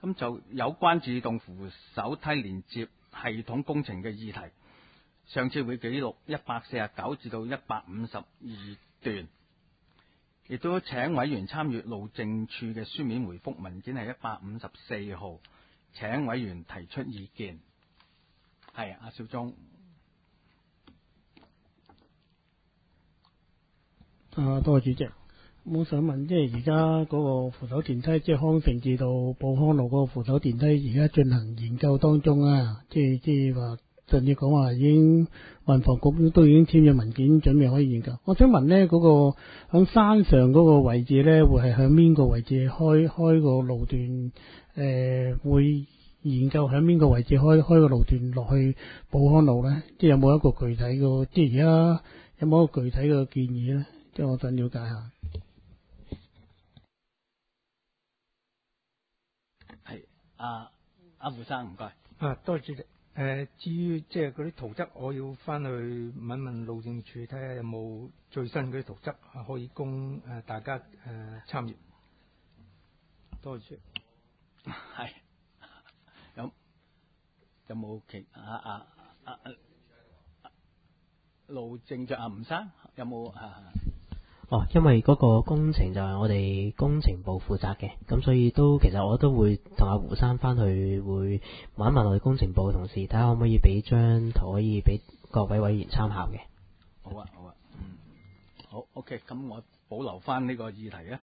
咁就有關自動扶手梯連接系統工程嘅議題，上次會記錄149至到152段，亦都請委員參閱路政署嘅書面回覆文件係154號，請委員提出意見。係阿少忠。 多謝主席。我想問，即係而家嗰個扶手電梯，即係康城至到寶康路嗰個扶手電梯，而家進行研究當中啊！即係話，甚至講話已經運房局都已經簽咗文件，準備可以研究。我想問呢，嗰個響山上嗰個位置呢，會係響邊個位置開個路段？會研究響邊個位置開個路段落去寶康路呢？即係有冇一個具體嘅？即係而家有冇一個具體嘅建議呢？即係我想了解下。 阿胡生，唔該。 多謝主席。至於即係嗰啲圖則，我要翻去問問路政署睇下有冇最新嗰啲圖則可以供大家參閱。多謝。 係。有冇其路政署吳生有冇因為嗰個工程就係我哋工程部負責嘅，咁所以其實我都會同阿胡生翻去會問一問我哋工程部嘅同事，睇下可唔可以俾張圖可以俾各位委員參考嘅。 好啊，好，OK，咁我保留翻呢個議題啊。